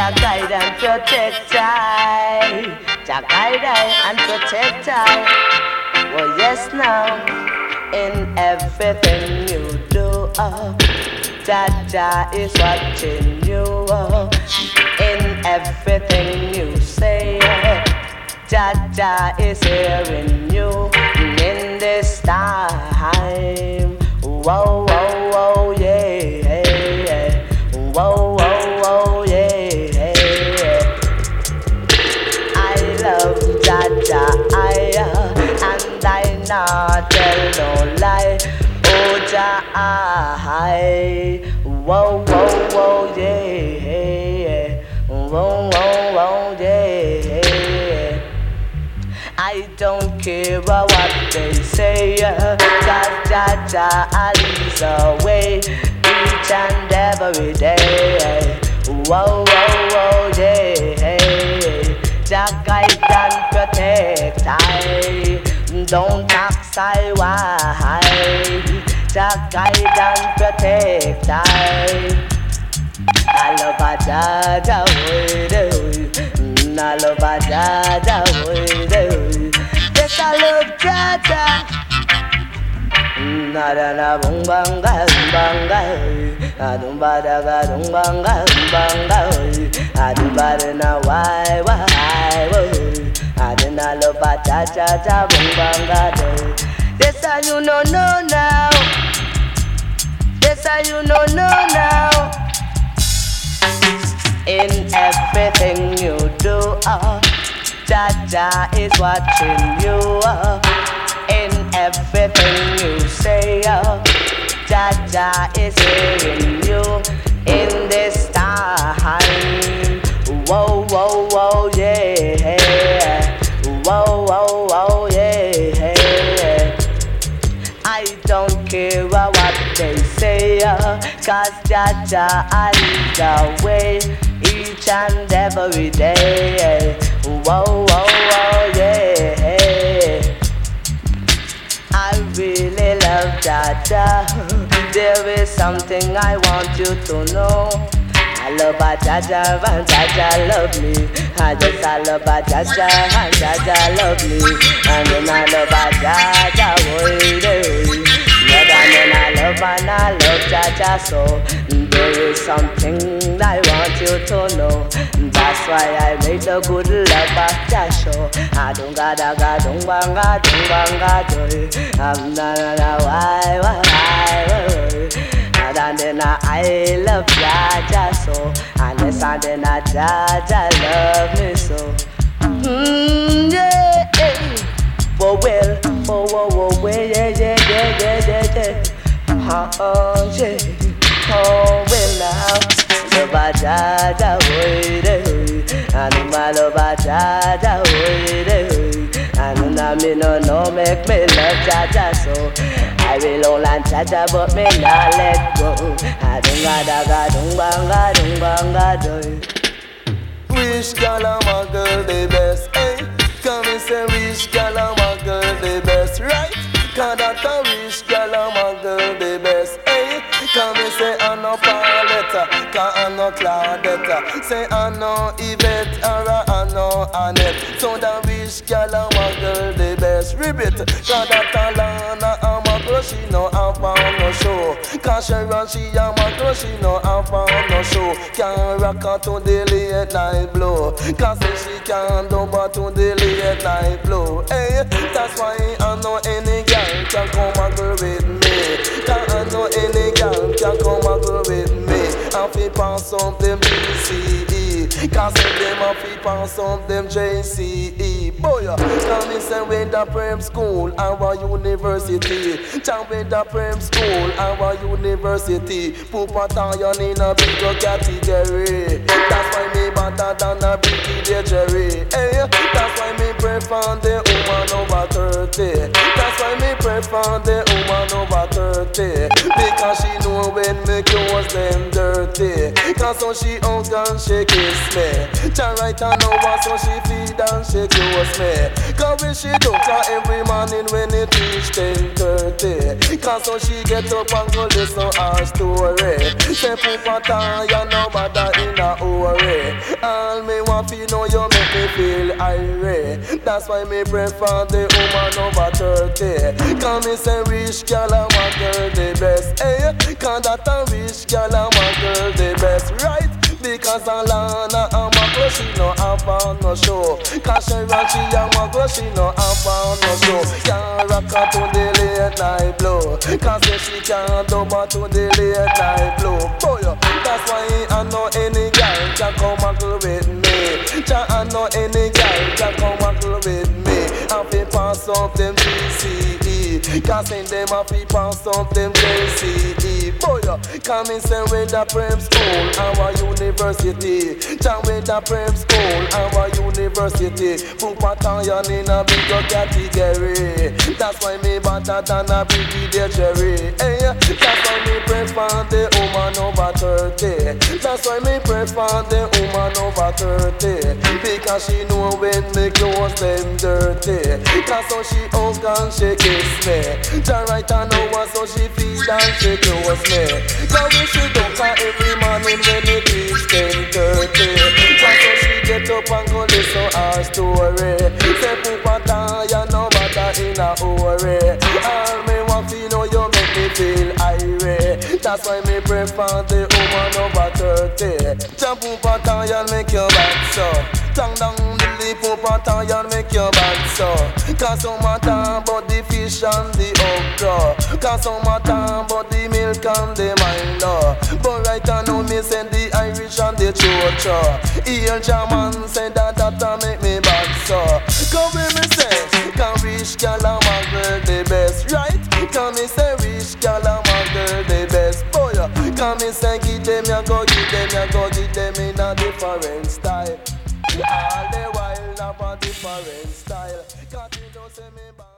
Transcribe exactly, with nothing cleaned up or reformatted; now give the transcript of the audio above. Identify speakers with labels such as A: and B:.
A: Jah guide and protect I. Jah guide I and protect I. Oh yes now, in everything you do, oh, Jah Jah is watching you. Oh, in everything you say, oh, Jah Jah is hearing you. In this time, whoa, whoa, whoa, yeah, yeah. Whoa, whoa, whoa, yeah, yeah. I love Jah Jah, I, uh, and I not tell no lie. Oh Jah, I, whoa, whoa, whoa, yeah, whoa, whoa, whoa, yeah. I don't care what they say, uh, Jah Jah Jah leads the way each and every day. Whoa, whoa, whoa, yeah. Jah guide and protect I. Don't ask I why. Jah guide and protect I. I love a Jah Jah way do. I love a Jah Jah way do. Yes, I love Jah Jah. Na na na boom banga banga, a dum ba da ga dum banga banga, a dum ba da na why why why, a dum na love a Jah Jah Jah boom banga do. Yes, I you know no now. Yes, I you know no now. In everything you do, oh, Jah Jah is watching you. Oh, in everything you say, oh, Jah Jah is hearing you. In this time, whoa, whoa, whoa, yeah. Whoa, whoa, whoa, yeah. I don't care what they say, uh, cause Jah Jah leads the way each and every day. Whoa, whoa, whoa, yeah. I really love Jah Jah. There is something I want you to know. I love a Jah Jah and Jah Jah love me. I just I love a Jah Jah and Jah Jah love me. And then I love a Jah Jah, boy, boy. More than I love and I love Jah Jah so. There is something I want you to know. That's why I made the good love of Jah show. I don't gotta ga don't banga don't banga joy. I'm na na na why why why. And then I love Jah Jah so. And yes, and then I Jah Jah love me so. Mm, yeah, yeah. Oh well, oh oh oh well, yeah yeah yeah yeah yeah yeah. Oh, oh yeah, oh well now. Love a Jah Jah way day, and my love a Jah Jah way day. And now me no no make me love Jah Jah so. I will hold on Jah Jah but me not let go. I don't gotta ga don't banga don't banga do.
B: Wish girl and my girl the best, hey. Come and say wish girl and my girl the best, right? Cause that a wish girl and my girl the best, hey. Come and say I no Pauletta, cause I no Claudetta. Say I no Yvette or I no Annette. So that wish girl and my girl the best, ribbit. Cause that a Lana and my girl she no have on no show. Cause she run she and my girl she no have on no show. Can't rock her to the late night blow. Cause say she can't do but to the late night blow. Hey, that's why I know any girl can come and go with me. Cause I know any girl can come and go with me. I feel pass on them B C E. Cause them a feel pass on them J C E. Boy, come in say with the prep school our university. Jump with the prep school our university. Put battalion in a bigger category. That's why me better than a big Jerry. Hey, that's why me prefer the woman over thirty. That's why me prefer the woman over thirty. Because she know when me clothes them dirty. Cause so she hug and she kiss me. She right and over so she feed and she close me. Cause when she took her every morning when it reach ten thirty. Cause so she get up and go listen her story. Say Papa you no bother in a hurry. All me want to know you make me feel irate. That's why me prefer the woman over thirty. Cause me say rich girl and my girl the best. Hey, cause that a rich girl and my girl the best, right? Because Alana and Marco, she no have on no show. Cause she run, she and Marco, she no have on no show. Can't rock her to the late night blow. Cause if she can't over to the late night blow. Boy, that's why I know any girl can come and go with me. I know any girl can come and go with me. And fi pass up them G C E. Cause in them I fi pass up them J C E. Boy, come in say with the prep school, our university. Chan with the prep school, our university. Put battalion in a bigger category. That's why me better than a brigadier cherry. Hey, that's why me prefer the woman over thirty. That's why me prefer the woman over thirty. Because she know when me clothes them dirty. Cause so she hug and she kiss me. Jan right and over so she feed and she close me. Cause we she don't call every morning when it reach ten thirty. Cause so she get up and go listen our story. Say Pupata ya no matter in a hurry. All me want to know you make me feel irate. That's why me prefer the woman over thirty. Jump Pupata ya make your back so. Tang down the lip Pupata ya make your back so. Cause so matter about the fish and the okra. Cause so matter about the milk and the Milo. But right now me send the Irish and the Chocha. Here German say that that make me back so. Come with me say, can rich girl and my girl the best, right? Can me say rich girl and my girl the best, boy. Can me say give them ya go, give them ya go, give them in a different style. All the while have a different style. Cause you don't say me back.